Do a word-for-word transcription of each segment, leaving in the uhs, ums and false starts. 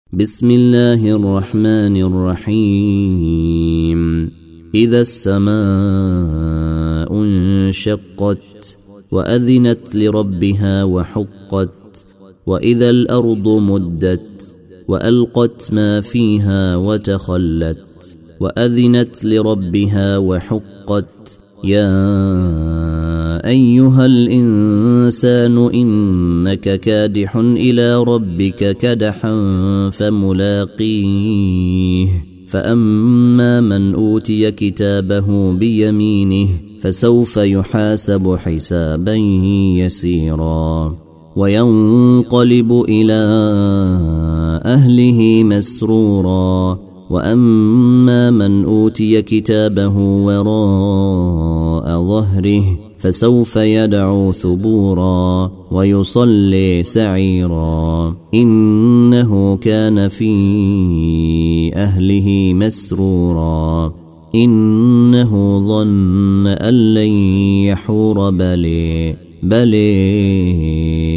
بسم الله الرحمن الرحيم. إذا السماء انشقت وأذنت لربها وحقت وإذا الأرض مدت وألقت ما فيها وتخلت وأذنت لربها وحقت يا أيها الإنسان إنك كادح إلى ربك كدحا فملاقيه فأما من أوتي كتابه بيمينه فسوف يحاسب حسابا يسيرا وينقلب إلى أهله مسرورا وأما من أوتي كتابه وراء ظهره فسوف يدعو ثبورا ويصلي سعيرا إنه كان في أهله مسرورا إنه ظن أن لن يحور بلي بلي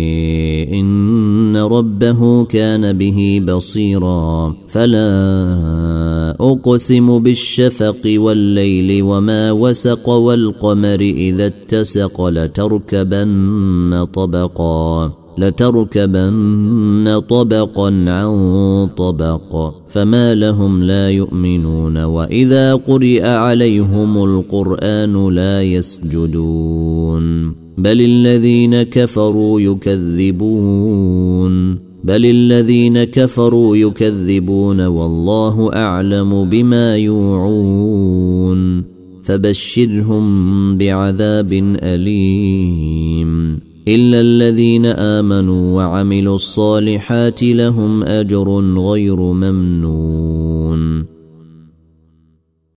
إن ربه كان به بصيرا فلا أقسم بالشفق والليل وما وسق والقمر إذا اتسق لتركبن طبقا لتركبن طبقا عن طبق فما لهم لا يؤمنون وإذا قرئ عليهم القرآن لا يسجدون بل الذين كفروا يكذبون بل الذين كفروا يكذبون والله أعلم بما يوعون فبشرهم بعذاب أليم إلا الذين آمنوا وعملوا الصالحات لهم أجر غير ممنون